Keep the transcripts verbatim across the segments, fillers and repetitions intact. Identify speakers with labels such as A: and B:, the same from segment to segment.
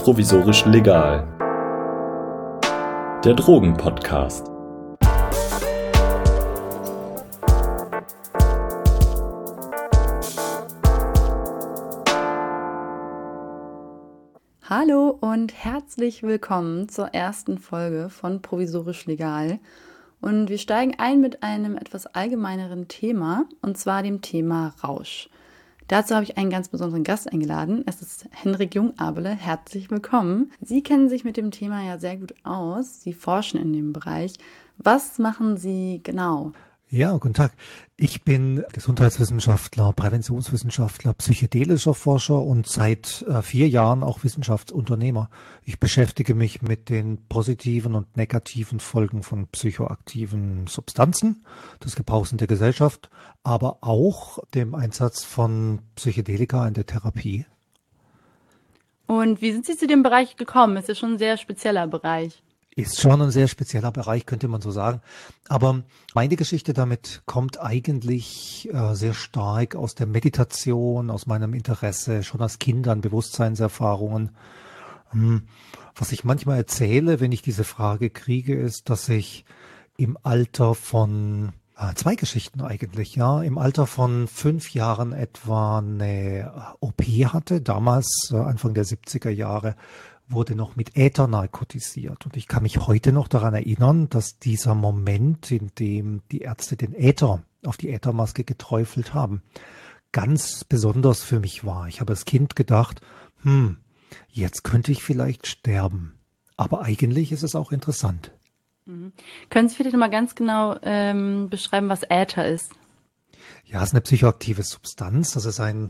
A: Provisorisch legal. Der Drogen-Podcast.
B: Hallo und herzlich willkommen zur ersten Folge von Provisorisch legal. Und wir steigen ein mit einem etwas allgemeineren Thema, und zwar dem Thema Rausch. Dazu habe ich einen ganz besonderen Gast eingeladen. Es ist Henrik Jungabele. Herzlich willkommen. Sie kennen sich mit dem Thema ja sehr gut aus. Sie forschen in dem Bereich. Was machen Sie genau?
C: Ja, guten Tag. Ich bin Gesundheitswissenschaftler, Präventionswissenschaftler, psychedelischer Forscher und seit äh, vier Jahren auch Wissenschaftsunternehmer. Ich beschäftige mich mit den positiven und negativen Folgen von psychoaktiven Substanzen, des Gebrauchs in der Gesellschaft, aber auch dem Einsatz von Psychedelika in der Therapie.
B: Und wie sind Sie zu dem Bereich gekommen? Es ist schon ein sehr spezieller Bereich.
C: Ist schon ein sehr spezieller Bereich, könnte man so sagen. Aber meine Geschichte damit kommt eigentlich äh, sehr stark aus der Meditation, aus meinem Interesse schon als Kind an Bewusstseinserfahrungen. Hm. Was ich manchmal erzähle, wenn ich diese Frage kriege, ist, dass ich im Alter von äh, zwei Geschichten eigentlich, ja, im Alter von fünf Jahren etwa eine O P hatte, damals äh, Anfang der siebziger Jahre. Wurde noch mit Äther narkotisiert. Und ich kann mich heute noch daran erinnern, dass dieser Moment, in dem die Ärzte den Äther auf die Äthermaske geträufelt haben, ganz besonders für mich war. Ich habe als Kind gedacht, hm, jetzt könnte ich vielleicht sterben. Aber eigentlich ist es auch interessant.
B: Mhm. Können Sie vielleicht noch mal ganz genau ähm, beschreiben, was Äther ist?
C: Ja, es ist eine psychoaktive Substanz. Das ist ein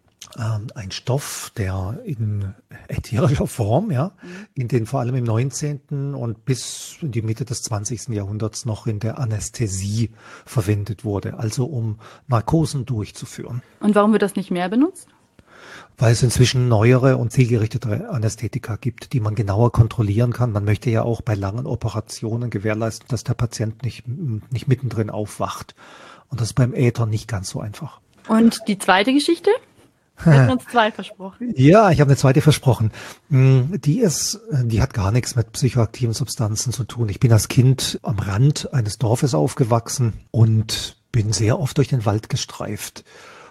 C: Ein Stoff, der in ätherischer Form, ja, in den vor allem im neunzehnten und bis in die Mitte des zwanzigsten Jahrhunderts noch in der Anästhesie verwendet wurde, also um Narkosen durchzuführen.
B: Und warum wird das nicht mehr benutzt?
C: Weil es inzwischen neuere und zielgerichtete Anästhetika gibt, die man genauer kontrollieren kann. Man möchte ja auch bei langen Operationen gewährleisten, dass der Patient nicht, nicht mittendrin aufwacht. Und das ist beim Äther nicht ganz so einfach.
B: Und die zweite Geschichte? Wir hatten uns zwei versprochen.
C: Ja, ich habe eine zweite versprochen. Die ist, die hat gar nichts mit psychoaktiven Substanzen zu tun. Ich bin als Kind am Rand eines Dorfes aufgewachsen und bin sehr oft durch den Wald gestreift.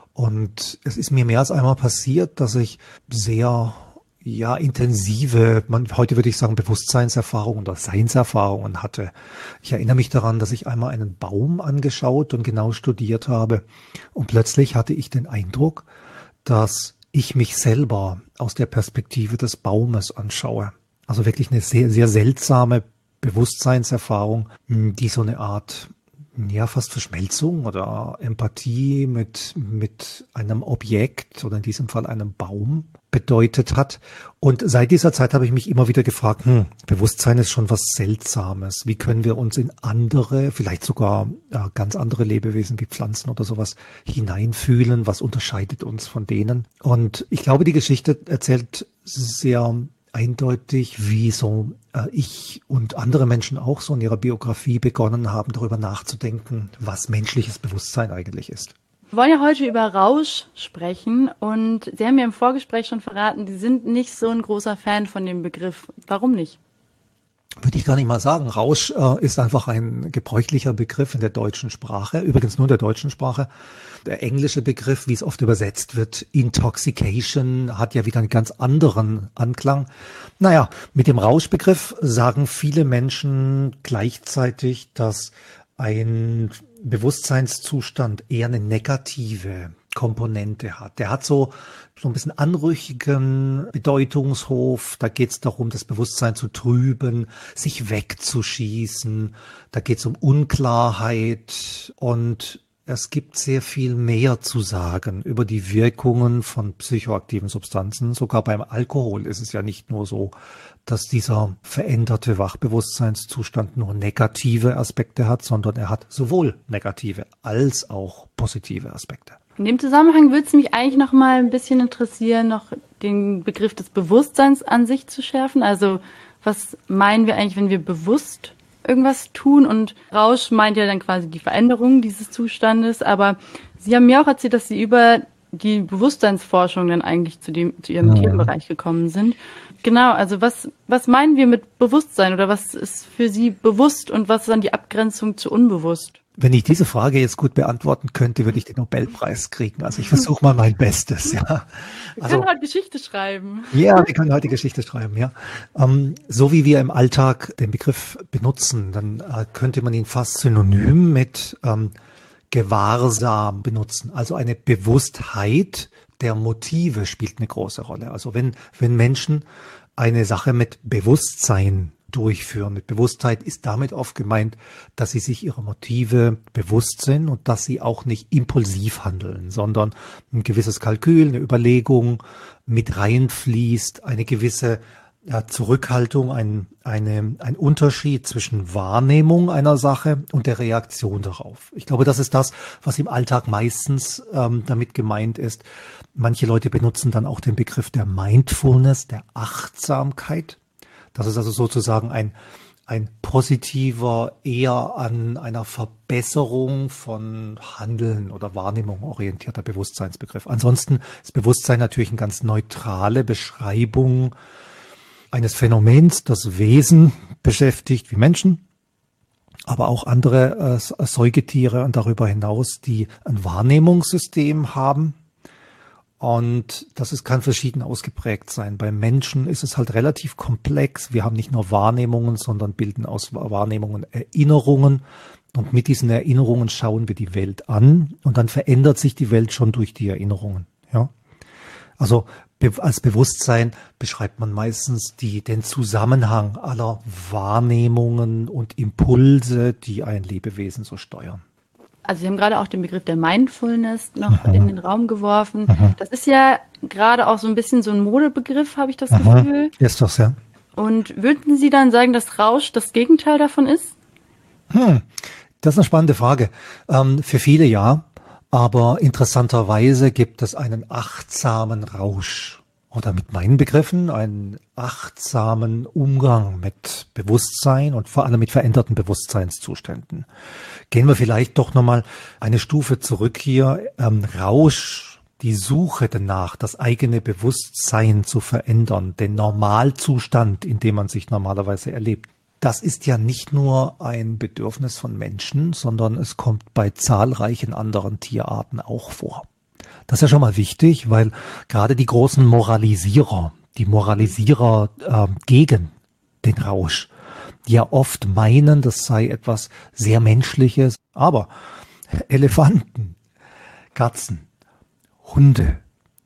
C: Und es ist mir mehr als einmal passiert, dass ich sehr, ja, intensive, man, heute würde ich sagen, Bewusstseinserfahrungen oder Seinserfahrungen hatte. Ich erinnere mich daran, dass ich einmal einen Baum angeschaut und genau studiert habe. Und plötzlich hatte ich den Eindruck, dass ich mich selber aus der Perspektive des Baumes anschaue. Also wirklich eine sehr, sehr seltsame Bewusstseinserfahrung, die so eine Art, ja, fast Verschmelzung oder Empathie mit, mit einem Objekt oder in diesem Fall einem Baum bedeutet hat. Und seit dieser Zeit habe ich mich immer wieder gefragt, hm, Bewusstsein ist schon was Seltsames. Wie können wir uns in andere, vielleicht sogar ja, ganz andere Lebewesen wie Pflanzen oder sowas hineinfühlen? Was unterscheidet uns von denen? Und ich glaube, die Geschichte erzählt sehr eindeutig, wie so äh, ich und andere Menschen auch so in ihrer Biografie begonnen haben, darüber nachzudenken, was menschliches Bewusstsein eigentlich ist.
B: Wir wollen ja heute über Rausch sprechen und Sie haben mir im Vorgespräch schon verraten, Sie sind nicht so ein großer Fan von dem Begriff. Warum nicht?
C: Würde ich gar nicht mal sagen. Rausch äh, ist einfach ein gebräuchlicher Begriff in der deutschen Sprache, übrigens nur in der deutschen Sprache. Der englische Begriff, wie es oft übersetzt wird, Intoxication, hat ja wieder einen ganz anderen Anklang. Naja, mit dem Rauschbegriff sagen viele Menschen gleichzeitig, dass ein Bewusstseinszustand eher eine negative Komponente hat. Der hat so, so ein bisschen anrüchigen Bedeutungshof. Da geht es darum, das Bewusstsein zu trüben, sich wegzuschießen. Da geht es um Unklarheit und es gibt sehr viel mehr zu sagen über die Wirkungen von psychoaktiven Substanzen. Sogar beim Alkohol ist es ja nicht nur so, dass dieser veränderte Wachbewusstseinszustand nur negative Aspekte hat, sondern er hat sowohl negative als auch positive Aspekte.
B: In dem Zusammenhang würde es mich eigentlich noch mal ein bisschen interessieren, noch den Begriff des Bewusstseins an sich zu schärfen. Also was meinen wir eigentlich, wenn wir bewusst irgendwas tun? Und Rausch meint ja dann quasi die Veränderung dieses Zustandes. Aber Sie haben mir auch erzählt, dass Sie über die Bewusstseinsforschung dann eigentlich zu dem, zu ihrem
C: Mhm.
B: Themenbereich gekommen sind. Genau, also was, was meinen wir mit Bewusstsein oder was ist für Sie bewusst und was ist dann die Abgrenzung zu unbewusst?
C: Wenn ich diese Frage jetzt gut beantworten könnte, würde ich den Nobelpreis kriegen. Also ich versuche mal mein Bestes, ja.
B: Wir
C: Also,
B: können heute Geschichte schreiben.
C: ja, wir können heute Geschichte schreiben, ja. Ähm, so wie wir im Alltag den Begriff benutzen, dann äh, könnte man ihn fast synonym mit ähm, Gewahrsam benutzen. Also eine Bewusstheit der Motive spielt eine große Rolle. Also wenn, wenn Menschen eine Sache mit Bewusstsein durchführen, mit Bewusstheit ist damit oft gemeint, dass sie sich ihrer Motive bewusst sind und dass sie auch nicht impulsiv handeln, sondern ein gewisses Kalkül, eine Überlegung mit reinfließt, eine gewisse ja, Zurückhaltung, ein, eine, ein Unterschied zwischen Wahrnehmung einer Sache und der Reaktion darauf. Ich glaube, das ist das, was im Alltag meistens ähm, damit gemeint ist. Manche Leute benutzen dann auch den Begriff der Mindfulness, der Achtsamkeit. Das ist also sozusagen ein, ein positiver, eher an einer Verbesserung von Handeln oder Wahrnehmung orientierter Bewusstseinsbegriff. Ansonsten ist Bewusstsein natürlich eine ganz neutrale Beschreibung eines Phänomens, das Wesen beschäftigt wie Menschen, aber auch andere äh, Säugetiere und darüber hinaus, die ein Wahrnehmungssystem haben. Und das ist, kann verschieden ausgeprägt sein. Bei Menschen ist es halt relativ komplex. Wir haben nicht nur Wahrnehmungen, sondern bilden aus Wahrnehmungen Erinnerungen. Und mit diesen Erinnerungen schauen wir die Welt an. Und dann verändert sich die Welt schon durch die Erinnerungen. Ja. Also be- als Bewusstsein beschreibt man meistens die, den Zusammenhang aller Wahrnehmungen und Impulse, die ein Lebewesen so steuern.
B: Also Sie haben gerade auch den Begriff der Mindfulness noch
C: Mhm.
B: in den Raum geworfen.
C: Mhm.
B: Das ist ja gerade auch so ein bisschen so ein Modebegriff, habe ich das
C: Mhm.
B: Gefühl.
C: Ist das, ja?
B: Und würden Sie dann sagen, dass Rausch das Gegenteil davon ist?
C: Hm, das ist eine spannende Frage. Ähm, für viele ja, aber interessanterweise gibt es einen achtsamen Rausch. Oder mit meinen Begriffen einen achtsamen Umgang mit Bewusstsein und vor allem mit veränderten Bewusstseinszuständen. Gehen wir vielleicht doch nochmal eine Stufe zurück hier. Ähm, Rausch, die Suche danach, das eigene Bewusstsein zu verändern, den Normalzustand, in dem man sich normalerweise erlebt. Das ist ja nicht nur ein Bedürfnis von Menschen, sondern es kommt bei zahlreichen anderen Tierarten auch vor. Das ist ja schon mal wichtig, weil gerade die großen Moralisierer, die Moralisierer äh, gegen den Rausch, ja oft meinen, das sei etwas sehr Menschliches. Aber Elefanten, Katzen, Hunde,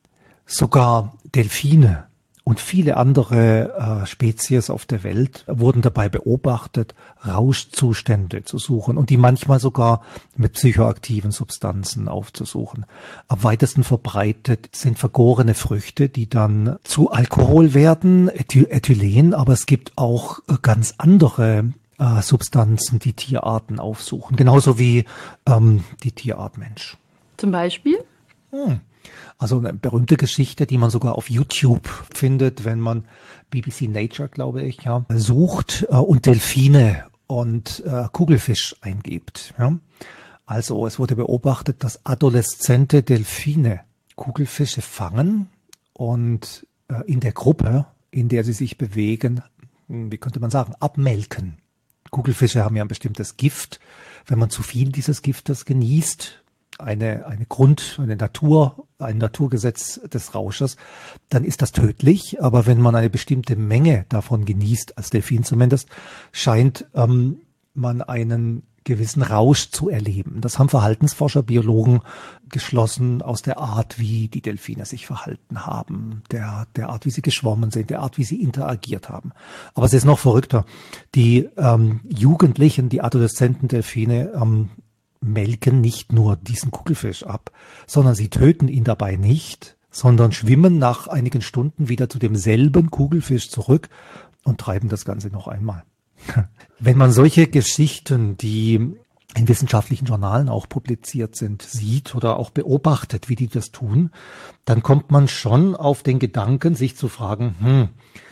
C: sogar Delfine und viele andere äh, Spezies auf der Welt wurden dabei beobachtet, Rauschzustände zu suchen und die manchmal sogar mit psychoaktiven Substanzen aufzusuchen. Am weitesten verbreitet sind vergorene Früchte, die dann zu Alkohol werden, Ethy- Ethylen, aber es gibt auch äh, ganz andere äh, Substanzen, die Tierarten aufsuchen, genauso wie ähm, die Tierart Mensch.
B: Zum Beispiel?
C: Hm. Also eine berühmte Geschichte, die man sogar auf YouTube findet, wenn man B B C Nature, glaube ich, ja, sucht äh, und Delfine und äh, Kugelfisch eingibt. Ja. Also es wurde beobachtet, dass adoleszente Delfine Kugelfische fangen und äh, in der Gruppe, in der sie sich bewegen, wie könnte man sagen, abmelken. Kugelfische haben ja ein bestimmtes Gift. Wenn man zu viel dieses Giftes genießt, eine, eine Grund, eine Natur, ein Naturgesetz des Rausches, dann ist das tödlich. Aber wenn man eine bestimmte Menge davon genießt, als Delfin zumindest, scheint ähm, man einen gewissen Rausch zu erleben. Das haben Verhaltensforscher, Biologen geschlossen aus der Art, wie die Delfine sich verhalten haben, der, der Art, wie sie geschwommen sind, der Art, wie sie interagiert haben. Aber es ist noch verrückter. Die ähm, Jugendlichen, die adoleszenten Delfine, ähm, melken nicht nur diesen Kugelfisch ab, sondern sie töten ihn dabei nicht, sondern schwimmen nach einigen Stunden wieder zu demselben Kugelfisch zurück und treiben das Ganze noch einmal. Wenn man solche Geschichten, die in wissenschaftlichen Journalen auch publiziert sind, sieht oder auch beobachtet, wie die das tun, dann kommt man schon auf den Gedanken, sich zu fragen, hm,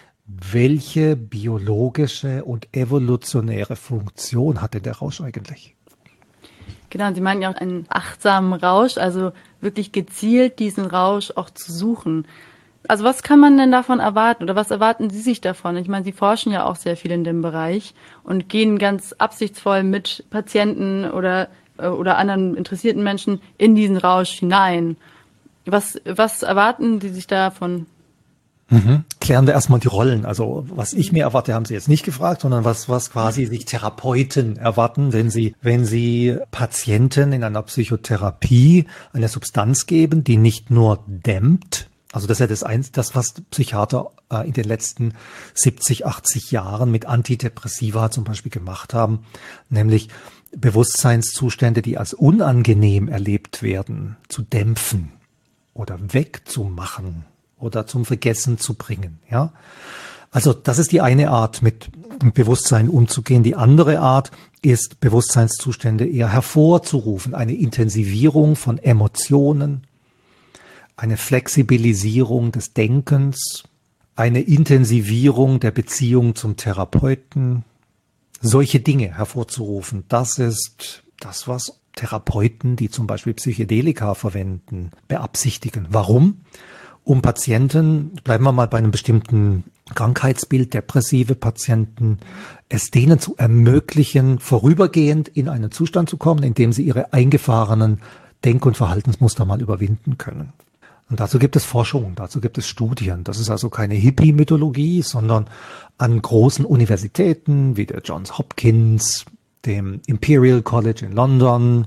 C: welche biologische und evolutionäre Funktion hat denn der Rausch eigentlich?
B: Genau, Sie meinten ja auch einen achtsamen Rausch, also wirklich gezielt diesen Rausch auch zu suchen. Also was kann man denn davon erwarten oder was erwarten Sie sich davon? Ich meine, Sie forschen ja auch sehr viel in dem Bereich und gehen ganz absichtsvoll mit Patienten oder, oder anderen interessierten Menschen in diesen Rausch hinein. Was, was erwarten Sie sich davon?
C: Mhm. Klären wir erstmal die Rollen. Also was ich mir erwarte, haben Sie jetzt nicht gefragt, sondern was, was quasi sich Therapeuten erwarten, wenn sie, wenn sie Patienten in einer Psychotherapie eine Substanz geben, die nicht nur dämmt. Also das ist ja das eins, das, was Psychiater äh, in den letzten siebzig, achtzig Jahren mit Antidepressiva zum Beispiel gemacht haben, nämlich Bewusstseinszustände, die als unangenehm erlebt werden, zu dämpfen oder wegzumachen oder zum Vergessen zu bringen, ja. Also das ist die eine Art, mit Bewusstsein umzugehen. Die andere Art ist, Bewusstseinszustände eher hervorzurufen, eine Intensivierung von Emotionen, eine Flexibilisierung des Denkens, eine Intensivierung der Beziehung zum Therapeuten, solche Dinge hervorzurufen. Das ist das, was Therapeuten, die zum Beispiel Psychedelika verwenden, beabsichtigen. Warum? Um Patienten, bleiben wir mal bei einem bestimmten Krankheitsbild, depressive Patienten, es denen zu ermöglichen, vorübergehend in einen Zustand zu kommen, in dem sie ihre eingefahrenen Denk- und Verhaltensmuster mal überwinden können. Und dazu gibt es Forschung, dazu gibt es Studien. Das ist also keine Hippie-Mythologie, sondern an großen Universitäten wie der Johns Hopkins, dem Imperial College in London,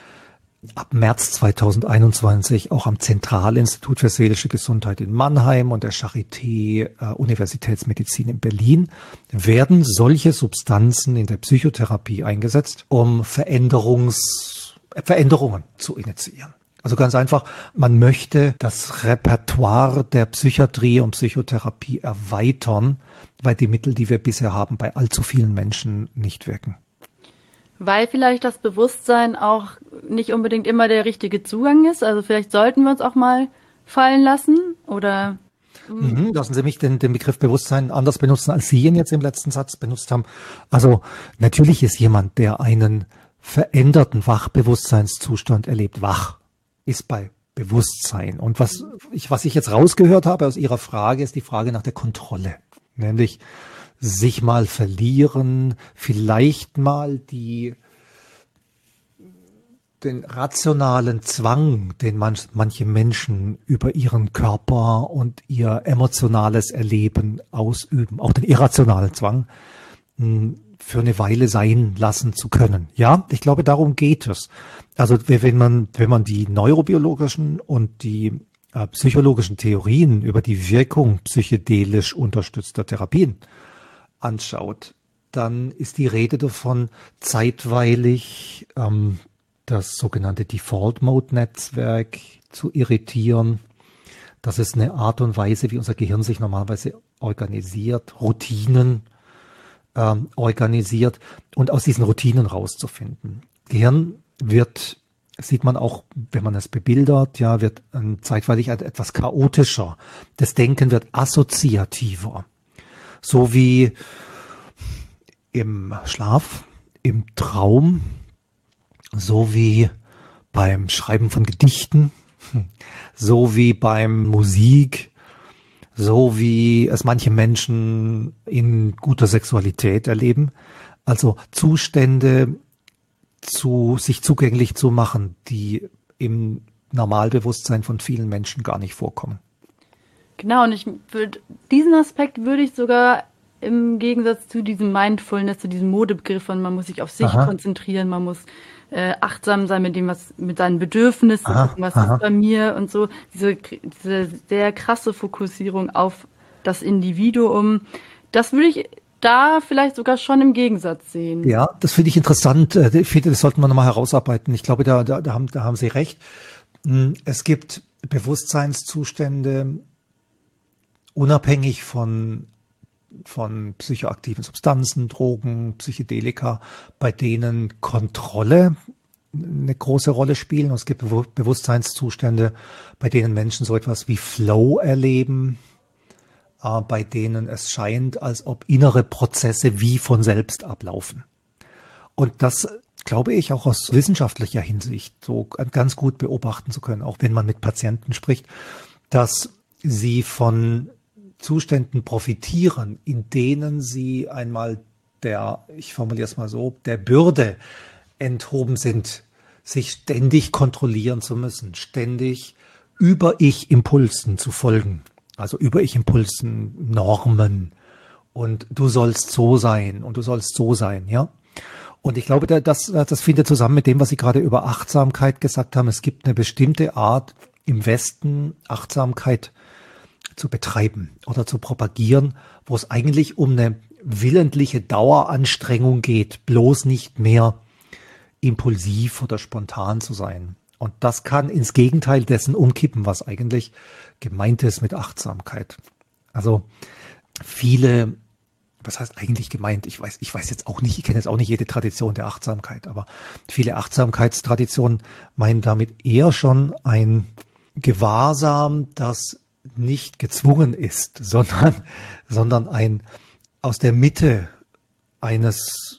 C: ab März zweitausendeinundzwanzig auch am Zentralinstitut für seelische Gesundheit in Mannheim und der Charité äh, Universitätsmedizin in Berlin werden solche Substanzen in der Psychotherapie eingesetzt, um Veränderungs, Veränderungen zu initiieren. Also ganz einfach, man möchte das Repertoire der Psychiatrie und Psychotherapie erweitern, weil die Mittel, die wir bisher haben, bei allzu vielen Menschen nicht wirken.
B: Weil vielleicht das Bewusstsein auch nicht unbedingt immer der richtige Zugang ist. Also vielleicht sollten wir uns auch mal fallen lassen oder...
C: Mhm, lassen Sie mich den, den Begriff Bewusstsein anders benutzen, als Sie ihn jetzt im letzten Satz benutzt haben. Also natürlich ist jemand, der einen veränderten Wachbewusstseinszustand erlebt, wach, ist bei Bewusstsein. Und was ich, was ich jetzt rausgehört habe aus Ihrer Frage, ist die Frage nach der Kontrolle. Nämlich sich mal verlieren, vielleicht mal die, den rationalen Zwang, den man, manche Menschen über ihren Körper und ihr emotionales Erleben ausüben, auch den irrationalen Zwang, für eine Weile sein lassen zu können. Ja, ich glaube, darum geht es. Also wenn man, wenn man die neurobiologischen und die äh, psychologischen Theorien über die Wirkung psychedelisch unterstützter Therapien anschaut, dann ist die Rede davon, zeitweilig ähm, das sogenannte Default-Mode-Netzwerk zu irritieren. Das ist eine Art und Weise, wie unser Gehirn sich normalerweise organisiert, Routinen ähm, organisiert und aus diesen Routinen rauszufinden. Gehirn wird, sieht man auch, wenn man es bebildert, ja, wird ähm, zeitweilig etwas chaotischer. Das Denken wird assoziativer. So wie im Schlaf, im Traum, so wie beim Schreiben von Gedichten, so wie beim Musik, so wie es manche Menschen in guter Sexualität erleben. Also Zustände zu sich zugänglich zu machen, die im Normalbewusstsein von vielen Menschen gar nicht vorkommen.
B: Genau, und ich würde, diesen Aspekt würde ich sogar im Gegensatz zu diesem Mindfulness, zu diesem Modebegriff von man muss sich auf sich aha. konzentrieren, man muss äh, achtsam sein mit dem, was mit seinen Bedürfnissen, aha, was aha. ist bei mir und so, diese, diese sehr krasse Fokussierung auf das Individuum, das würde ich da vielleicht sogar schon im Gegensatz sehen.
C: Ja, das finde ich interessant. Ich finde, das sollten wir nochmal herausarbeiten. Ich glaube, da, da, da, haben, da haben Sie recht. Es gibt Bewusstseinszustände, unabhängig von, von psychoaktiven Substanzen, Drogen, Psychedelika, bei denen Kontrolle eine große Rolle spielen. Und es gibt Bewusstseinszustände, bei denen Menschen so etwas wie Flow erleben, äh, bei denen es scheint, als ob innere Prozesse wie von selbst ablaufen. Und das glaube ich, auch aus wissenschaftlicher Hinsicht so ganz gut beobachten zu können, auch wenn man mit Patienten spricht, dass sie von Zuständen profitieren, in denen sie einmal der, ich formuliere es mal so, der Bürde enthoben sind, sich ständig kontrollieren zu müssen, ständig über Ich-Impulsen zu folgen, also über Ich-Impulsen, Normen und du sollst so sein und du sollst so sein, ja. Und ich glaube, das, das findet zusammen mit dem, was Sie gerade über Achtsamkeit gesagt haben. Es gibt eine bestimmte Art im Westen, Achtsamkeit zu betreiben oder zu propagieren, wo es eigentlich um eine willentliche Daueranstrengung geht, bloß nicht mehr impulsiv oder spontan zu sein. Und das kann ins Gegenteil dessen umkippen, was eigentlich gemeint ist mit Achtsamkeit. Also viele, was heißt eigentlich gemeint? Ich weiß, ich weiß jetzt auch nicht, ich kenne jetzt auch nicht jede Tradition der Achtsamkeit, aber viele Achtsamkeitstraditionen meinen damit eher schon ein Gewahrsam, das nicht gezwungen ist, sondern, sondern ein aus der Mitte eines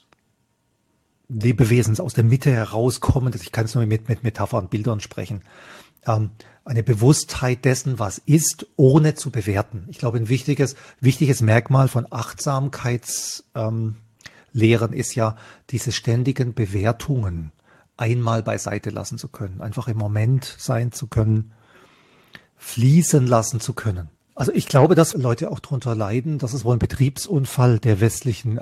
C: Lebewesens, aus der Mitte herauskommendes, ich kann es nur mit, mit Metaphern, Bildern sprechen, ähm, eine Bewusstheit dessen, was ist, ohne zu bewerten. Ich glaube, ein wichtiges, wichtiges Merkmal von Achtsamkeitslehren ähm, ist ja, diese ständigen Bewertungen einmal beiseite lassen zu können, einfach im Moment sein zu können, fließen lassen zu können. Also ich glaube, dass Leute auch darunter leiden, das ist wohl ein Betriebsunfall der westlichen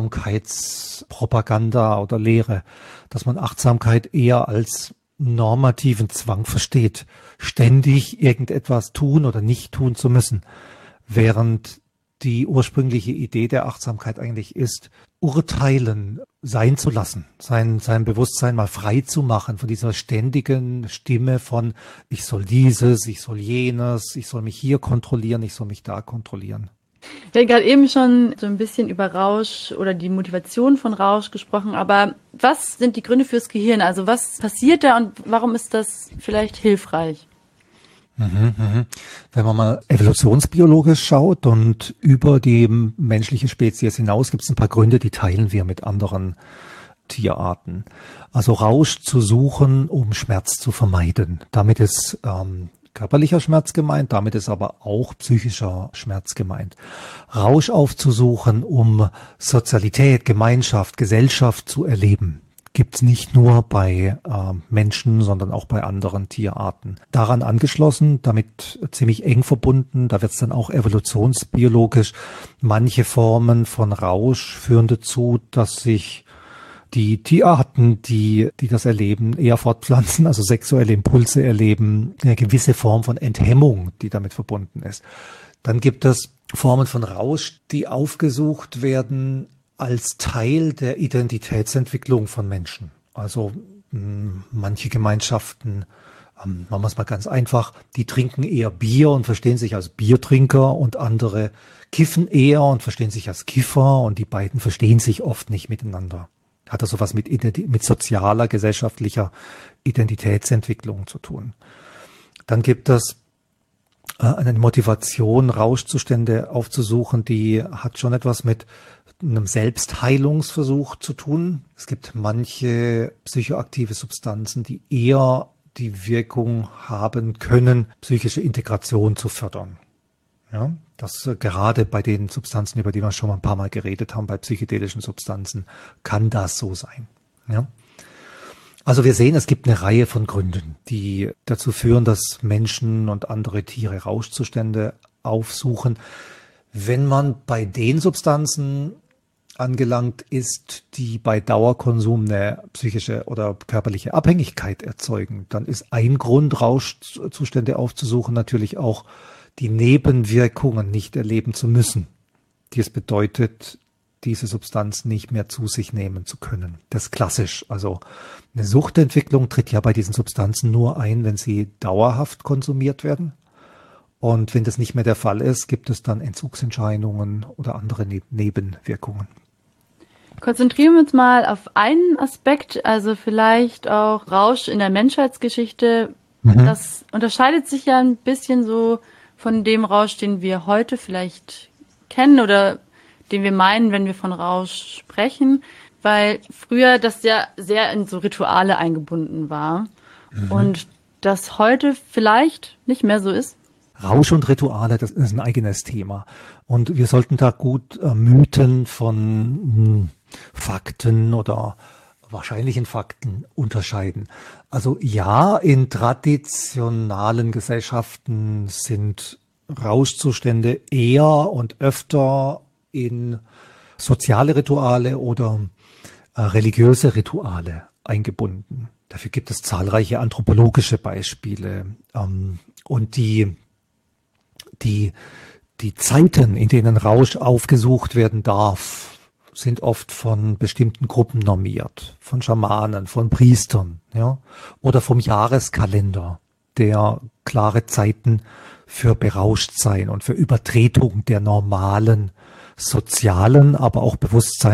C: Achtsamkeitspropaganda oder Lehre, dass man Achtsamkeit eher als normativen Zwang versteht, ständig irgendetwas tun oder nicht tun zu müssen, während die ursprüngliche Idee der Achtsamkeit eigentlich ist, urteilen sein zu lassen, sein, sein Bewusstsein mal frei zu machen von dieser ständigen Stimme von ich soll dieses, ich soll jenes, ich soll mich hier kontrollieren, ich soll mich da kontrollieren.
B: Wir haben gerade eben schon so ein bisschen über Rausch oder die Motivation von Rausch gesprochen, aber was sind die Gründe fürs Gehirn? Also was passiert da und warum ist das vielleicht hilfreich?
C: Mhm, mhm. Wenn man mal evolutionsbiologisch schaut und über die menschliche Spezies hinaus, gibt es ein paar Gründe, die teilen wir mit anderen Tierarten. Also Rausch zu suchen, um Schmerz zu vermeiden. Damit ist ähm, körperlicher Schmerz gemeint, damit ist aber auch psychischer Schmerz gemeint. Rausch aufzusuchen, um Sozialität, Gemeinschaft, Gesellschaft zu erleben. Gibt's nicht nur bei äh, Menschen, sondern auch bei anderen Tierarten. Daran angeschlossen, damit ziemlich eng verbunden, da wird's dann auch evolutionsbiologisch. Manche Formen von Rausch führen dazu, dass sich die Tierarten, die, die das erleben, eher fortpflanzen, also sexuelle Impulse erleben, eine gewisse Form von Enthemmung, die damit verbunden ist. Dann gibt es Formen von Rausch, die aufgesucht werden als Teil der Identitätsentwicklung von Menschen. Also mh, manche Gemeinschaften, ähm, machen wir es mal ganz einfach, die trinken eher Bier und verstehen sich als Biertrinker und andere kiffen eher und verstehen sich als Kiffer und die beiden verstehen sich oft nicht miteinander. Hat also was mit, mit sozialer, gesellschaftlicher Identitätsentwicklung zu tun. Dann gibt es äh, eine Motivation, Rauschzustände aufzusuchen, die hat schon etwas mit einem Selbstheilungsversuch zu tun. Es gibt manche psychoaktive Substanzen, die eher die Wirkung haben können, psychische Integration zu fördern. Ja, das äh, gerade bei den Substanzen, über die wir schon mal ein paar Mal geredet haben, bei psychedelischen Substanzen, kann das so sein. Ja. Also wir sehen, es gibt eine Reihe von Gründen, die dazu führen, dass Menschen und andere Tiere Rauschzustände aufsuchen. Wenn man bei den Substanzen angelangt ist, die bei Dauerkonsum eine psychische oder körperliche Abhängigkeit erzeugen, dann ist ein Grund, Rauschzustände aufzusuchen, natürlich auch die Nebenwirkungen nicht erleben zu müssen, die es bedeutet, diese Substanz nicht mehr zu sich nehmen zu können. Das ist klassisch. Also eine Suchtentwicklung tritt ja bei diesen Substanzen nur ein, wenn sie dauerhaft konsumiert werden. Und wenn das nicht mehr der Fall ist, gibt es dann Entzugserscheinungen oder andere ne- Nebenwirkungen.
B: Konzentrieren wir uns mal auf einen Aspekt, also vielleicht auch Rausch in der Menschheitsgeschichte. Mhm. Das unterscheidet sich ja ein bisschen so von dem Rausch, den wir heute vielleicht kennen oder den wir meinen, wenn wir von Rausch sprechen. weil früher das ja sehr in so Rituale eingebunden war mhm. und das heute vielleicht nicht mehr so ist.
C: Rausch und Rituale, das ist ein eigenes Thema. Und wir sollten da gut äh, Mythen von mh, Fakten oder wahrscheinlichen Fakten unterscheiden. Also ja, in traditionalen Gesellschaften sind Rauschzustände eher und öfter in soziale Rituale oder äh, religiöse Rituale eingebunden. Dafür gibt es zahlreiche anthropologische Beispiele. Ähm, und die, die, die Zeiten, in denen Rausch aufgesucht werden darf, sind oft von bestimmten Gruppen normiert, von Schamanen, von Priestern, ja, oder vom Jahreskalender, der klare Zeiten für Berauschtsein und für Übertretung der normalen sozialen, aber auch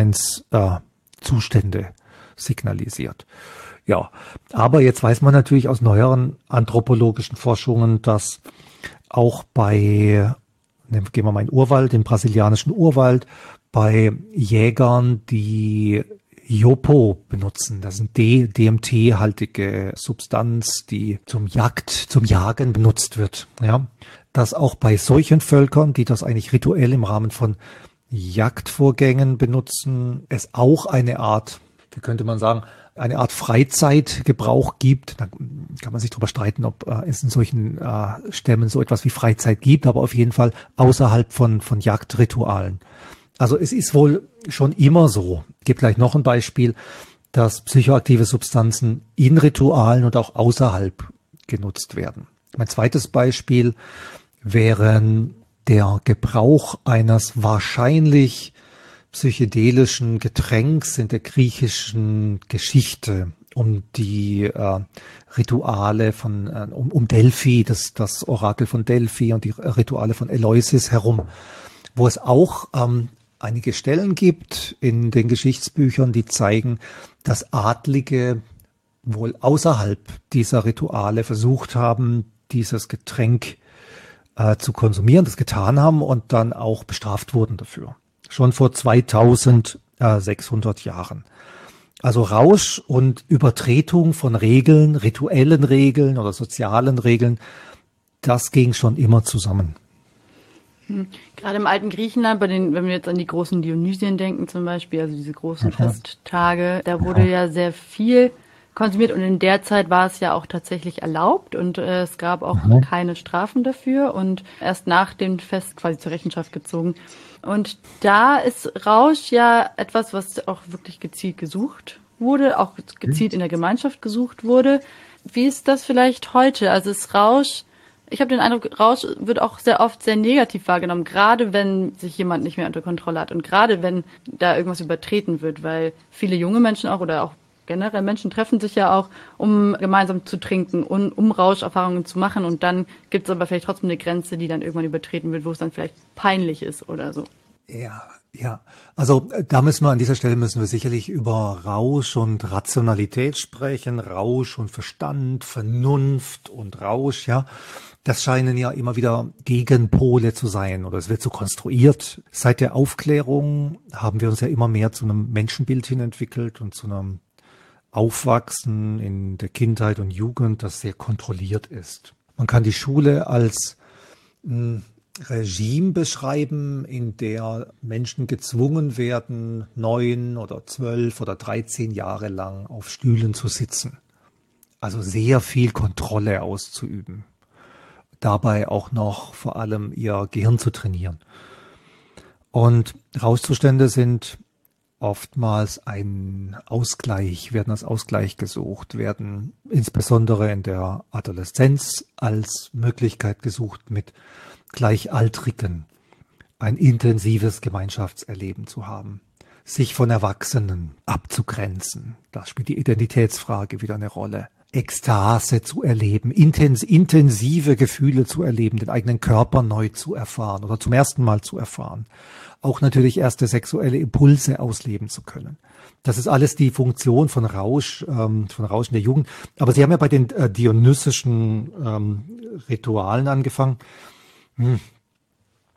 C: Bewusstseinszustände äh, signalisiert. Ja, aber jetzt weiß man natürlich aus neueren anthropologischen Forschungen, dass auch bei, gehen wir mal in den Urwald, den brasilianischen Urwald, bei Jägern, die Jopo benutzen, das ist eine D M T-haltige Substanz, die zum Jagd, zum Jagen benutzt wird, ja, dass auch bei solchen Völkern, die das eigentlich rituell im Rahmen von Jagdvorgängen benutzen, es auch eine Art, wie könnte man sagen, eine Art Freizeitgebrauch gibt. Da kann man sich darüber streiten, ob äh, es in solchen äh, Stämmen so etwas wie Freizeit gibt, aber auf jeden Fall außerhalb von, von Jagdritualen. Also es ist wohl schon immer so. Ich gebe gleich noch ein Beispiel, dass psychoaktive Substanzen in Ritualen und auch außerhalb genutzt werden. Mein zweites Beispiel wäre der Gebrauch eines wahrscheinlich psychedelischen Getränks in der griechischen Geschichte um die äh, Rituale von, äh, um, um Delphi, das, das Orakel von Delphi und die Rituale von Eleusis herum, wo es auch ähm, einige Stellen gibt in den Geschichtsbüchern, die zeigen, dass Adlige wohl außerhalb dieser Rituale versucht haben, dieses Getränk äh, zu konsumieren, das getan haben und dann auch bestraft wurden dafür. Schon vor zweitausendsechshundert Jahren. Also Rausch und Übertretung von Regeln, rituellen Regeln oder sozialen Regeln, das ging schon immer zusammen.
B: Hm. Gerade im alten Griechenland, bei den, wenn wir jetzt an die großen Dionysien denken zum Beispiel, also diese großen
C: Aha.
B: Festtage, da wurde Aha. ja sehr viel konsumiert und in der Zeit war es ja auch tatsächlich erlaubt und äh, es gab auch Aha. keine Strafen dafür und erst nach dem Fest quasi zur Rechenschaft gezogen. Und da ist Rausch ja etwas, was auch wirklich gezielt gesucht wurde, auch gezielt in der Gemeinschaft gesucht wurde. Wie ist das vielleicht heute? Also ist Rausch, ich habe den Eindruck, Rausch wird auch sehr oft sehr negativ wahrgenommen, gerade wenn sich jemand nicht mehr unter Kontrolle hat und gerade wenn da irgendwas übertreten wird, weil viele junge Menschen auch oder auch generell Menschen treffen sich ja auch, um gemeinsam zu trinken und um Rauscherfahrungen zu machen und dann gibt es aber vielleicht trotzdem eine Grenze, die dann irgendwann übertreten wird, wo es dann vielleicht peinlich ist oder so.
C: Ja, ja. Also da müssen wir an dieser Stelle müssen wir sicherlich über Rausch und Rationalität sprechen, Rausch und Verstand, Vernunft und Rausch, ja. Das scheinen ja immer wieder Gegenpole zu sein oder es wird so konstruiert. Seit der Aufklärung haben wir uns ja immer mehr zu einem Menschenbild hin entwickelt und zu einem Aufwachsen in der Kindheit und Jugend, das sehr kontrolliert ist. Man kann die Schule als ein Regime beschreiben, in der Menschen gezwungen werden, neun oder zwölf oder dreizehn Jahre lang auf Stühlen zu sitzen. Also sehr viel Kontrolle auszuüben. Dabei auch noch vor allem ihr Gehirn zu trainieren. Und Rauschzustände sind oftmals ein Ausgleich, werden als Ausgleich gesucht, werden insbesondere in der Adoleszenz als Möglichkeit gesucht, mit Gleichaltrigen ein intensives Gemeinschaftserleben zu haben, sich von Erwachsenen abzugrenzen. Da spielt die Identitätsfrage wieder eine Rolle. Ekstase zu erleben, intens, intensive Gefühle zu erleben, den eigenen Körper neu zu erfahren oder zum ersten Mal zu erfahren. Auch natürlich erste sexuelle Impulse ausleben zu können. Das ist alles die Funktion von Rausch, ähm, von Rausch in der Jugend. Aber Sie haben ja bei den äh, dionysischen ähm, Ritualen angefangen. Hm.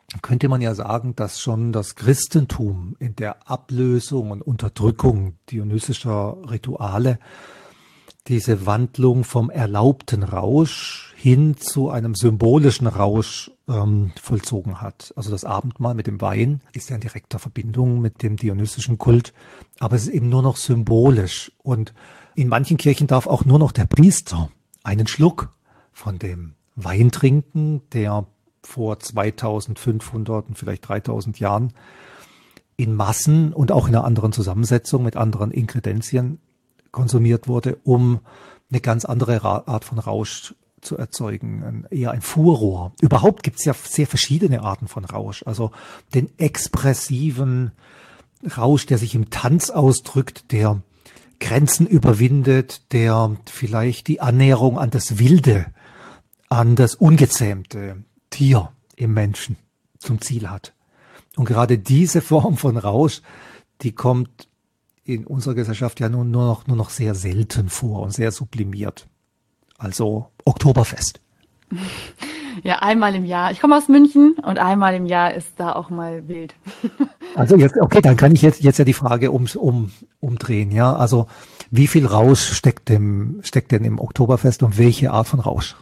C: könnte man ja sagen, dass schon das Christentum in der Ablösung und Unterdrückung dionysischer Rituale diese Wandlung vom erlaubten Rausch hin zu einem symbolischen Rausch ähm, vollzogen hat. Also das Abendmahl mit dem Wein ist ja in direkter Verbindung mit dem dionysischen Kult, aber es ist eben nur noch symbolisch. Und in manchen Kirchen darf auch nur noch der Priester einen Schluck von dem Wein trinken, der vor zweitausendfünfhundert und vielleicht dreitausend Jahren in Massen und auch in einer anderen Zusammensetzung mit anderen Inkredenzien konsumiert wurde, um eine ganz andere Art von Rausch zu erzeugen, ein, eher ein Furor. Überhaupt gibt es ja sehr verschiedene Arten von Rausch, also den expressiven Rausch, der sich im Tanz ausdrückt, der Grenzen überwindet, der vielleicht die Annäherung an das Wilde, an das Ungezähmte Tier im Menschen zum Ziel hat. Und gerade diese Form von Rausch, die kommt in unserer Gesellschaft ja nur, nur, noch, nur noch sehr selten vor und sehr sublimiert. Also Oktoberfest.
B: Ja, einmal im Jahr. Ich komme aus München und einmal im Jahr ist da auch mal wild.
C: Also jetzt, okay, dann kann ich jetzt, jetzt ja die Frage um, um, umdrehen, ja. Also wie viel Rausch steckt dem, steckt denn im Oktoberfest und welche Art von Rausch?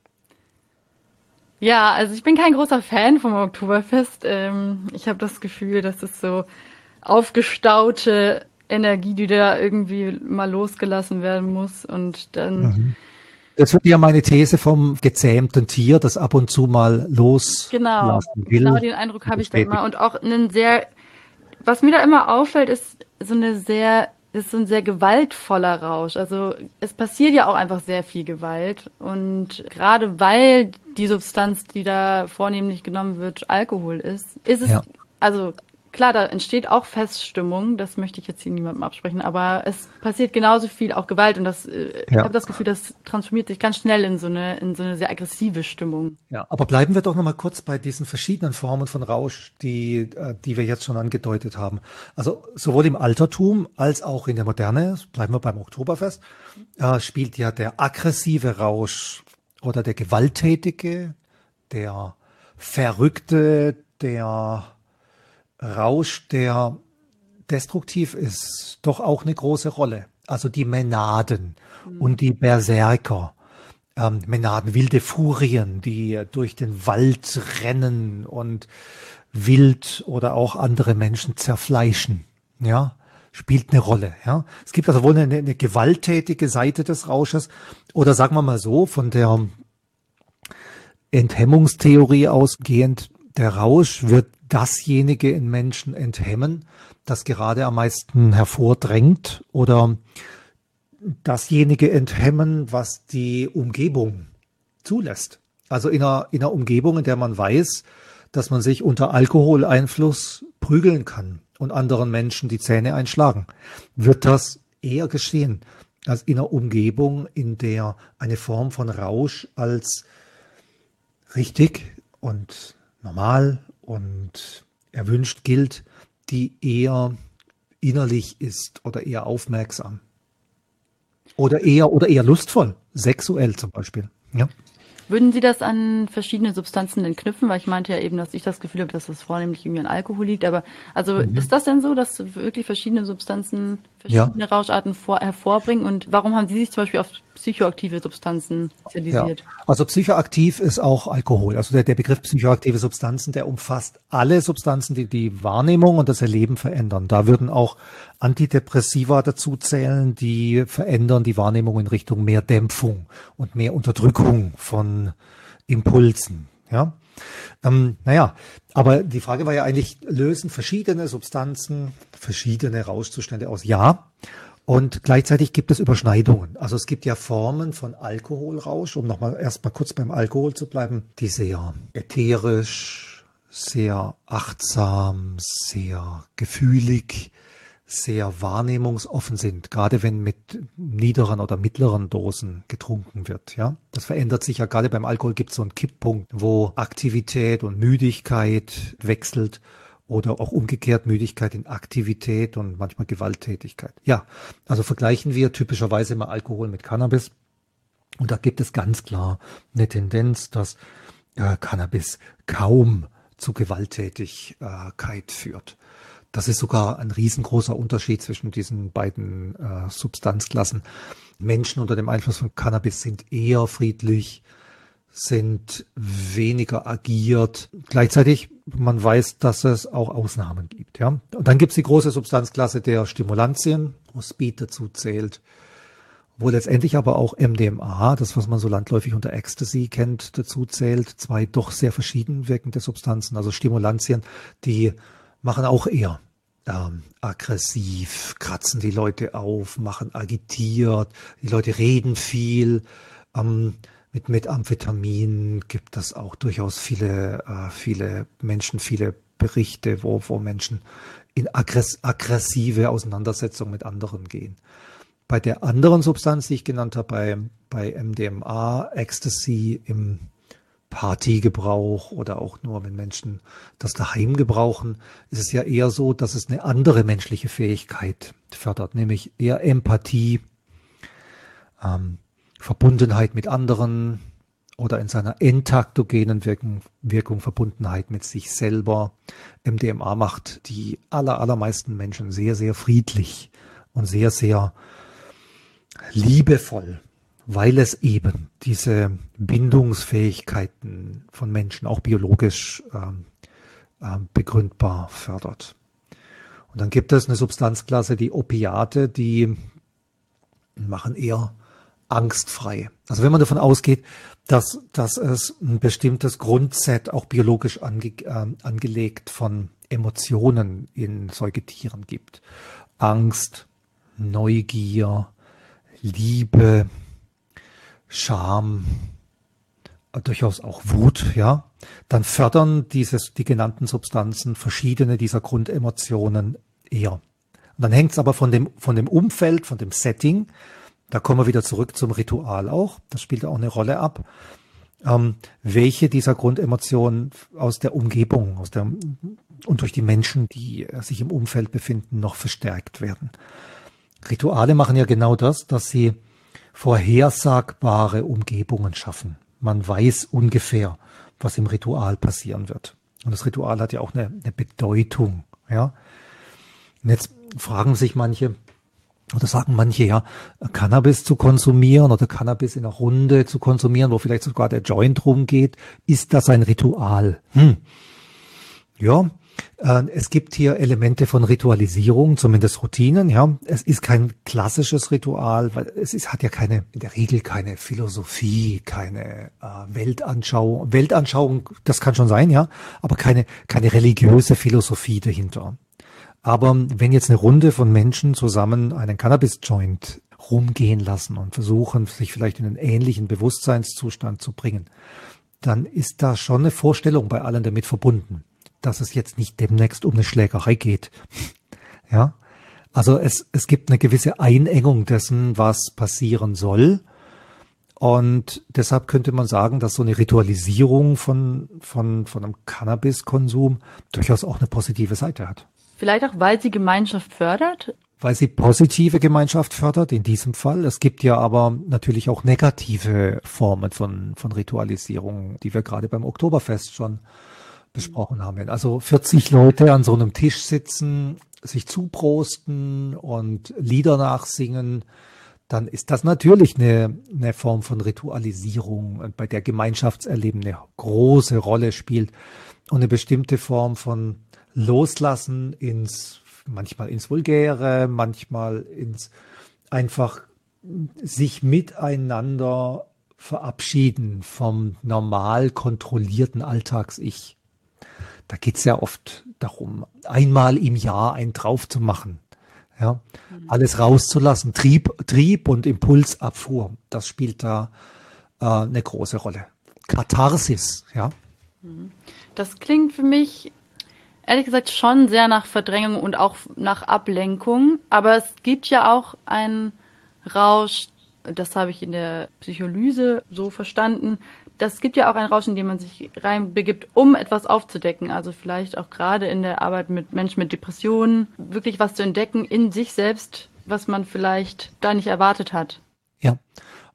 B: Ja, also ich bin kein großer Fan vom Oktoberfest. Ähm, ich habe das Gefühl, dass es so aufgestaute Energie, die da irgendwie mal losgelassen werden muss und dann...
C: Mhm. Das wird ja meine These vom gezähmten Tier, das ab und zu mal loslassen
B: genau,
C: will.
B: Genau, den Eindruck habe ich da immer. Und auch einen sehr, was mir da immer auffällt, ist so eine sehr, ist so ein sehr gewaltvoller Rausch. Also es passiert ja auch einfach sehr viel Gewalt. Und gerade weil die Substanz, die da vornehmlich genommen wird, Alkohol ist, ist es, ja. also klar, da entsteht auch Feststimmung, das möchte ich jetzt hier niemandem absprechen, aber es passiert genauso viel auch Gewalt und das, äh, ich ja. habe das Gefühl, das transformiert sich ganz schnell in so eine, in so eine sehr aggressive Stimmung.
C: Ja, aber bleiben wir doch nochmal kurz bei diesen verschiedenen Formen von Rausch, die, äh, die wir jetzt schon angedeutet haben. Also sowohl im Altertum als auch in der Moderne, bleiben wir beim Oktoberfest, äh, spielt ja der aggressive Rausch oder der gewalttätige, der verrückte, der Rausch, der destruktiv ist, doch auch eine große Rolle. Also die Mänaden mhm. und die Berserker, ähm, Mänaden, wilde Furien, die durch den Wald rennen und wild oder auch andere Menschen zerfleischen, ja, spielt eine Rolle. Ja, es gibt also wohl eine, eine gewalttätige Seite des Rausches oder sagen wir mal so, von der Enthemmungstheorie ausgehend, der Rausch wird dasjenige in Menschen enthemmen, das gerade am meisten hervordrängt oder dasjenige enthemmen, was die Umgebung zulässt. Also in einer, in einer Umgebung, in der man weiß, dass man sich unter Alkoholeinfluss prügeln kann und anderen Menschen die Zähne einschlagen, wird das eher geschehen als in einer Umgebung, in der eine Form von Rausch als richtig und normal und erwünscht gilt, die eher innerlich ist oder eher aufmerksam. Oder eher, oder eher lustvoll, sexuell zum Beispiel. Ja.
B: Würden Sie das an verschiedene Substanzen denn knüpfen? Weil ich meinte ja eben, dass ich das Gefühl habe, dass das vornehmlich irgendwie an Alkohol liegt. Aber also mhm. ist das denn so, dass wirklich verschiedene Substanzen verschiedene ja. Rauscharten vor, hervorbringen? Und warum haben Sie sich zum Beispiel auf psychoaktive Substanzen spezialisiert?
C: Ja. Also psychoaktiv ist auch Alkohol. Also der, der Begriff psychoaktive Substanzen, der umfasst alle Substanzen, die die Wahrnehmung und das Erleben verändern. Da würden auch Antidepressiva dazu zählen, die verändern die Wahrnehmung in Richtung mehr Dämpfung und mehr Unterdrückung von Impulsen. Ja, ähm, naja, aber die Frage war ja eigentlich, lösen verschiedene Substanzen verschiedene Rauschzustände aus? Ja. Und gleichzeitig gibt es Überschneidungen. Also es gibt ja Formen von Alkoholrausch, um nochmal erstmal kurz beim Alkohol zu bleiben, die sehr ätherisch, sehr achtsam, sehr gefühlig, sehr wahrnehmungsoffen sind, gerade wenn mit niederen oder mittleren Dosen getrunken wird. Ja, das verändert sich ja gerade beim Alkohol, gibt es so einen Kipppunkt, wo Aktivität und Müdigkeit wechselt oder auch umgekehrt Müdigkeit in Aktivität und manchmal Gewalttätigkeit. Ja, also vergleichen wir typischerweise immer Alkohol mit Cannabis und da gibt es ganz klar eine Tendenz, dass äh, Cannabis kaum zu Gewalttätigkeit führt. Das ist sogar ein riesengroßer Unterschied zwischen diesen beiden äh, Substanzklassen. Menschen unter dem Einfluss von Cannabis sind eher friedlich, sind weniger agiert. Gleichzeitig, man weiß, dass es auch Ausnahmen gibt. Ja? Und dann gibt es die große Substanzklasse der Stimulantien, wo Speed dazu zählt, wo letztendlich aber auch M D M A, das was man so landläufig unter Ecstasy kennt, dazu zählt. Zwei doch sehr verschieden wirkende Substanzen, also Stimulantien, die machen auch eher ähm, aggressiv, kratzen die Leute auf, machen agitiert, die Leute reden viel. Ähm, mit Methamphetamin gibt es auch durchaus viele, äh, viele Menschen, viele Berichte, wo, wo Menschen in aggress- aggressive Auseinandersetzungen mit anderen gehen. Bei der anderen Substanz, die ich genannt habe, bei, bei M D M A, Ecstasy im Partygebrauch oder auch nur, wenn Menschen das daheim gebrauchen, ist es ja eher so, dass es eine andere menschliche Fähigkeit fördert, nämlich eher Empathie, ähm, Verbundenheit mit anderen oder in seiner entaktogenen Wirkung, Wirkung Verbundenheit mit sich selber. M D M A macht die aller, allermeisten Menschen sehr, sehr friedlich und sehr, sehr liebevoll, weil es eben diese Bindungsfähigkeiten von Menschen auch biologisch ähm, äh, begründbar fördert. Und dann gibt es eine Substanzklasse, die Opiate, die machen eher angstfrei. Also wenn man davon ausgeht, dass, dass es ein bestimmtes Grundset auch biologisch ange, äh, angelegt von Emotionen in Säugetieren gibt. Angst, Neugier, Liebe, Scham, durchaus auch Wut, ja, dann fördern dieses, die genannten Substanzen verschiedene dieser Grundemotionen eher. Und dann hängt es aber von dem, von dem Umfeld, von dem Setting, da kommen wir wieder zurück zum Ritual auch, das spielt auch eine Rolle ab, ähm, welche dieser Grundemotionen aus der Umgebung, aus der, und durch die Menschen, die sich im Umfeld befinden, noch verstärkt werden. Rituale machen ja genau das, dass sie vorhersagbare Umgebungen schaffen. Man weiß ungefähr, was im Ritual passieren wird. Und das Ritual hat ja auch eine, eine Bedeutung, ja. Und jetzt fragen sich manche, oder sagen manche, ja, Cannabis zu konsumieren oder Cannabis in einer Runde zu konsumieren, wo vielleicht sogar der Joint rumgeht, ist das ein Ritual? Hm. Ja, äh, es gibt hier Elemente von Ritualisierung, zumindest Routinen, ja. Es ist kein klassisches Ritual, weil es ist, hat ja keine, in der Regel keine Philosophie, keine äh, Weltanschauung. Weltanschauung, das kann schon sein, ja, aber keine, keine religiöse Philosophie dahinter. Aber wenn jetzt eine Runde von Menschen zusammen einen Cannabis-Joint rumgehen lassen und versuchen, sich vielleicht in einen ähnlichen Bewusstseinszustand zu bringen, dann ist da schon eine Vorstellung bei allen damit verbunden, dass es jetzt nicht demnächst um eine Schlägerei geht. Ja, also es, es gibt eine gewisse Einengung dessen, was passieren soll. Und deshalb könnte man sagen, dass so eine Ritualisierung von, von, von einem Cannabiskonsum durchaus auch eine positive Seite hat.
B: Vielleicht auch, weil sie Gemeinschaft fördert?
C: Weil sie positive Gemeinschaft fördert, in diesem Fall. Es gibt ja aber natürlich auch negative Formen von, von Ritualisierung, die wir gerade beim Oktoberfest schon besprochen haben. Also vierzig Leute an so einem Tisch sitzen, sich zuprosten und Lieder nachsingen, dann ist das natürlich eine, eine Form von Ritualisierung, bei der Gemeinschaftserleben eine große Rolle spielt und eine bestimmte Form von Loslassen ins, manchmal ins Vulgäre, manchmal ins einfach sich miteinander verabschieden vom normal kontrollierten Alltags-Ich. Da geht's ja oft darum, einmal im Jahr einen drauf zu machen, ja, mhm. alles rauszulassen, Trieb, Trieb und Impulsabfuhr, das spielt da äh, eine große Rolle. Katharsis, ja.
B: Das klingt für mich ehrlich gesagt schon sehr nach Verdrängung und auch nach Ablenkung. Aber es gibt ja auch einen Rausch, das habe ich in der Psycholyse so verstanden, das gibt ja auch einen Rausch, in den man sich reinbegibt, um etwas aufzudecken. Also vielleicht auch gerade in der Arbeit mit Menschen mit Depressionen, wirklich was zu entdecken in sich selbst, was man vielleicht da nicht erwartet hat.
C: Ja,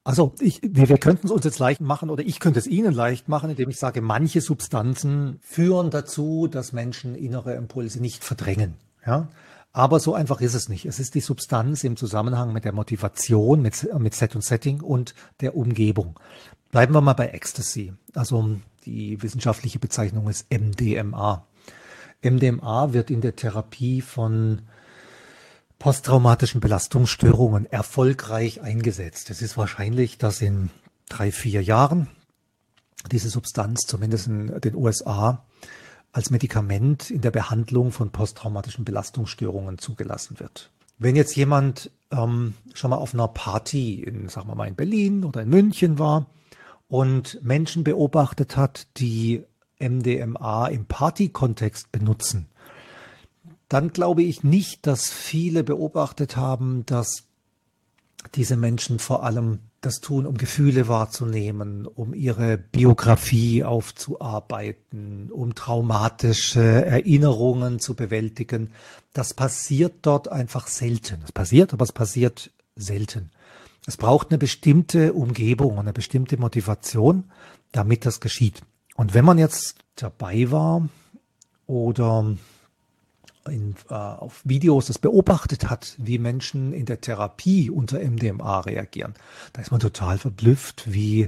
C: Also ich, wir, wir könnten es uns jetzt leicht machen oder ich könnte es Ihnen leicht machen, indem ich sage, manche Substanzen führen dazu, dass Menschen innere Impulse nicht verdrängen. Ja? Aber so einfach ist es nicht. Es ist die Substanz im Zusammenhang mit der Motivation, mit, mit Set und Setting und der Umgebung. Bleiben wir mal bei Ecstasy. Also die wissenschaftliche Bezeichnung ist M D M A. M D M A wird in der Therapie von posttraumatischen Belastungsstörungen erfolgreich eingesetzt. Es ist wahrscheinlich, dass in drei, vier Jahren diese Substanz zumindest in den U S A als Medikament in der Behandlung von posttraumatischen Belastungsstörungen zugelassen wird. Wenn jetzt jemand ähm, schon mal auf einer Party in, sagen wir mal, in Berlin oder in München war und Menschen beobachtet hat, die M D M A im Partykontext benutzen, dann glaube ich nicht, dass viele beobachtet haben, dass diese Menschen vor allem das tun, um Gefühle wahrzunehmen, um ihre Biografie aufzuarbeiten, um traumatische Erinnerungen zu bewältigen. Das passiert dort einfach selten. Es passiert, aber es passiert selten. Es braucht eine bestimmte Umgebung, eine bestimmte Motivation, damit das geschieht. Und wenn man jetzt dabei war oder In, äh, auf Videos das beobachtet hat, wie Menschen in der Therapie unter M D M A reagieren, da ist man total verblüfft, wie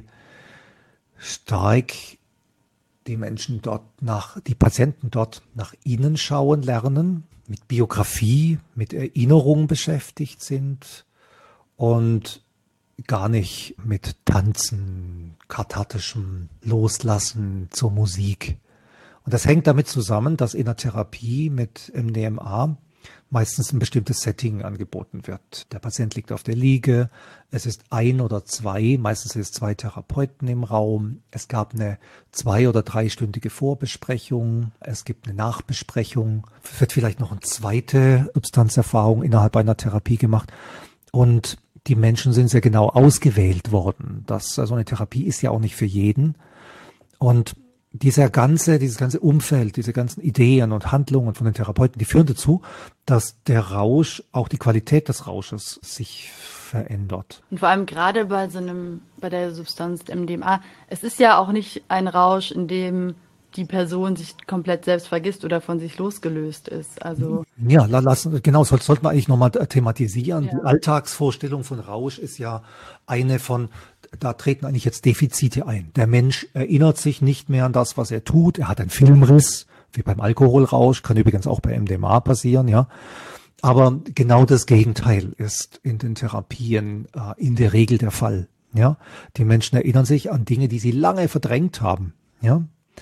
C: stark die Menschen dort nach, die Patienten dort nach innen schauen lernen, mit Biografie, mit Erinnerungen beschäftigt sind und gar nicht mit Tanzen, kathartischem Loslassen zur Musik. Und das hängt damit zusammen, dass in der Therapie mit M D M A meistens ein bestimmtes Setting angeboten wird. Der Patient liegt auf der Liege, es ist ein oder zwei, meistens sind es zwei Therapeuten im Raum, es gab eine zwei- oder dreistündige Vorbesprechung, es gibt eine Nachbesprechung, es wird vielleicht noch eine zweite Substanzerfahrung innerhalb einer Therapie gemacht und die Menschen sind sehr genau ausgewählt worden. Das, also eine Therapie ist ja auch nicht für jeden und Dieser ganze, dieses ganze Umfeld, diese ganzen Ideen und Handlungen von den Therapeuten, die führen dazu, dass der Rausch, auch die Qualität des Rausches sich verändert.
B: Und vor allem gerade bei so einem, bei der Substanz M D M A, es ist ja auch nicht ein Rausch, in dem die Person sich komplett selbst vergisst oder von sich losgelöst ist. Also
C: ja, lassen, genau, soll, sollten wir eigentlich nochmal thematisieren.
B: Ja.
C: Die Alltagsvorstellung von Rausch ist ja eine von, da treten eigentlich jetzt Defizite ein. Der Mensch erinnert sich nicht mehr an das, was er tut. Er hat einen Filmriss, wie beim Alkoholrausch, kann übrigens auch bei M D M A passieren, ja. Aber genau das Gegenteil ist in den Therapien äh, in der Regel der Fall, ja. Die Menschen erinnern sich an Dinge, die sie lange verdrängt haben, ja.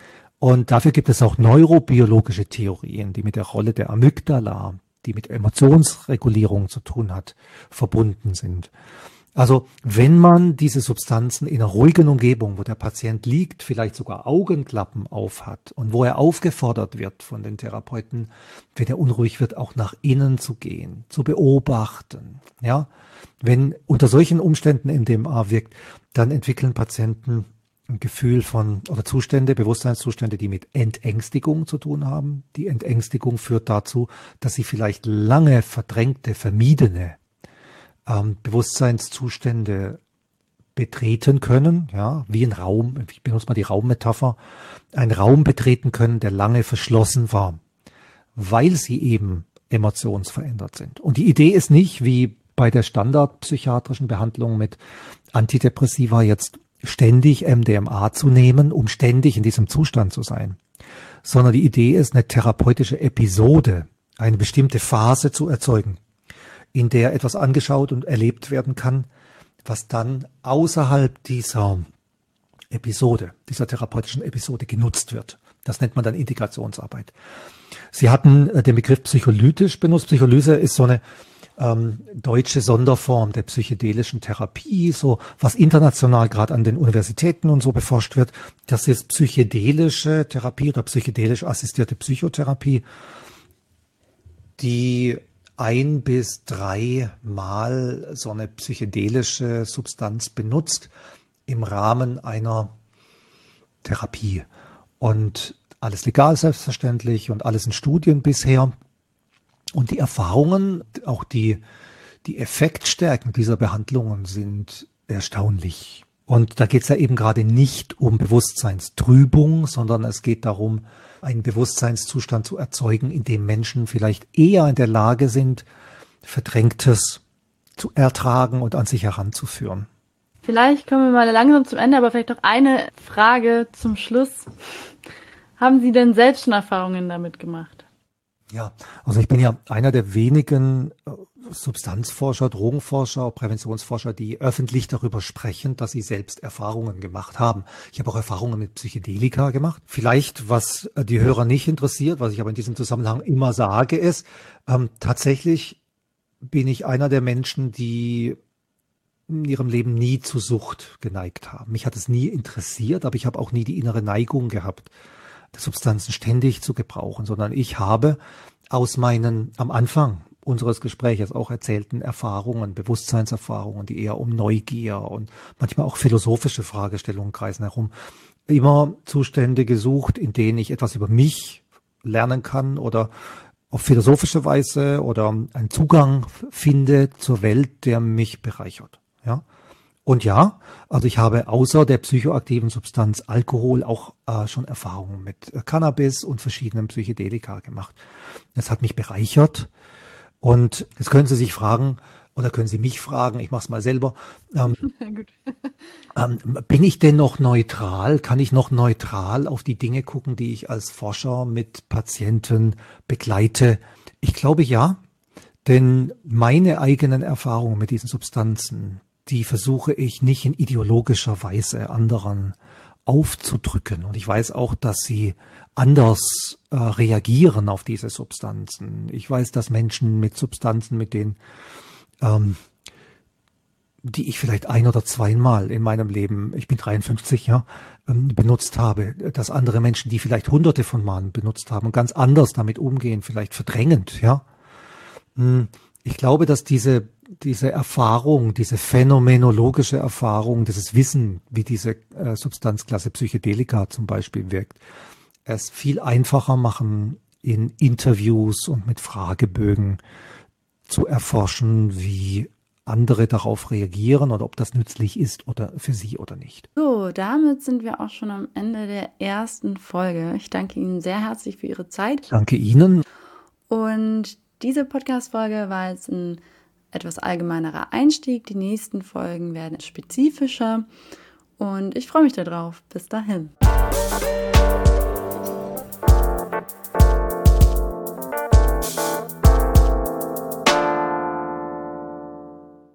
C: Und dafür gibt es auch neurobiologische Theorien, die mit der Rolle der Amygdala, die mit Emotionsregulierung zu tun hat, verbunden sind. Also wenn man diese Substanzen in einer ruhigen Umgebung, wo der Patient liegt, vielleicht sogar Augenklappen auf hat und wo er aufgefordert wird von den Therapeuten, wenn er unruhig wird, auch nach innen zu gehen, zu beobachten. Ja, wenn unter solchen Umständen M D M A wirkt, dann entwickeln Patienten ein Gefühl von oder Zustände, Bewusstseinszustände, die mit Entängstigung zu tun haben. Die Entängstigung führt dazu, dass sie vielleicht lange verdrängte, vermiedene ähm, Bewusstseinszustände betreten können, ja, wie ein Raum, ich benutze mal die Raummetapher, einen Raum betreten können, der lange verschlossen war, weil sie eben emotionsverändert sind. Und die Idee ist nicht, wie bei der standardpsychiatrischen Behandlung mit Antidepressiva jetzt ständig M D M A zu nehmen, um ständig in diesem Zustand zu sein, sondern die Idee ist, eine therapeutische Episode, eine bestimmte Phase zu erzeugen, in der etwas angeschaut und erlebt werden kann, was dann außerhalb dieser Episode, dieser therapeutischen Episode genutzt wird. Das nennt man dann Integrationsarbeit. Sie hatten den Begriff psycholytisch benutzt. Psycholyse ist so eine ähm, deutsche Sonderform der psychedelischen Therapie, so was international gerade an den Universitäten und so beforscht wird. Das ist psychedelische Therapie oder psychedelisch assistierte Psychotherapie, die ein bis drei Mal so eine psychedelische Substanz benutzt im Rahmen einer Therapie. Und alles legal selbstverständlich und alles in Studien bisher. Und die Erfahrungen, auch die, die Effektstärken dieser Behandlungen sind erstaunlich. Und da geht es ja eben gerade nicht um Bewusstseinstrübung, sondern es geht darum, einen Bewusstseinszustand zu erzeugen, in dem Menschen vielleicht eher in der Lage sind, Verdrängtes zu ertragen und an sich heranzuführen.
B: Vielleicht kommen wir mal langsam zum Ende, aber vielleicht noch eine Frage zum Schluss. Haben Sie denn selbst schon Erfahrungen damit gemacht?
C: Ja, also ich bin ja einer der wenigen äh, Substanzforscher, Drogenforscher, Präventionsforscher, die öffentlich darüber sprechen, dass sie selbst Erfahrungen gemacht haben. Ich habe auch Erfahrungen mit Psychedelika gemacht. Vielleicht, was äh, die Hörer nicht interessiert, was ich aber in diesem Zusammenhang immer sage, ist, ähm, tatsächlich bin ich einer der Menschen, die in ihrem Leben nie zu Sucht geneigt haben. Mich hat es nie interessiert, aber ich habe auch nie die innere Neigung gehabt, Substanzen ständig zu gebrauchen, sondern ich habe aus meinen am Anfang unseres Gespräches auch erzählten Erfahrungen, Bewusstseinserfahrungen, die eher um Neugier und manchmal auch philosophische Fragestellungen kreisen herum, immer Zustände gesucht, in denen ich etwas über mich lernen kann oder auf philosophische Weise oder einen Zugang finde zur Welt, der mich bereichert. Ja. Und ja, also ich habe außer der psychoaktiven Substanz Alkohol auch äh, schon Erfahrungen mit äh, Cannabis und verschiedenen Psychedelika gemacht. Das hat mich bereichert. Und jetzt können Sie sich fragen, oder können Sie mich fragen, ich mache es mal selber, ähm, ähm, bin ich denn noch neutral? Kann ich noch neutral auf die Dinge gucken, die ich als Forscher mit Patienten begleite? Ich glaube ja, denn meine eigenen Erfahrungen mit diesen Substanzen, die versuche ich nicht in ideologischer Weise anderen aufzudrücken. Und ich weiß auch, dass sie anders äh, reagieren auf diese Substanzen. Ich weiß, dass Menschen mit Substanzen, mit denen, ähm, die ich vielleicht ein oder zweimal in meinem Leben, ich bin dreiundfünfzig, ja, ähm, benutzt habe, dass andere Menschen, die vielleicht hunderte von Malen benutzt haben, ganz anders damit umgehen, vielleicht verdrängend, ja. Ich glaube, dass diese diese Erfahrung, diese phänomenologische Erfahrung, dieses Wissen, wie diese äh, Substanzklasse Psychedelika zum Beispiel wirkt, es viel einfacher machen, in Interviews und mit Fragebögen zu erforschen, wie andere darauf reagieren oder ob das nützlich ist oder für sie oder nicht.
B: So, damit sind wir auch schon am Ende der ersten Folge. Ich danke Ihnen sehr herzlich für Ihre Zeit.
C: Danke Ihnen.
B: Und diese Podcast-Folge war jetzt ein etwas allgemeinerer Einstieg. Die nächsten Folgen werden spezifischer und ich freue mich darauf. Bis dahin.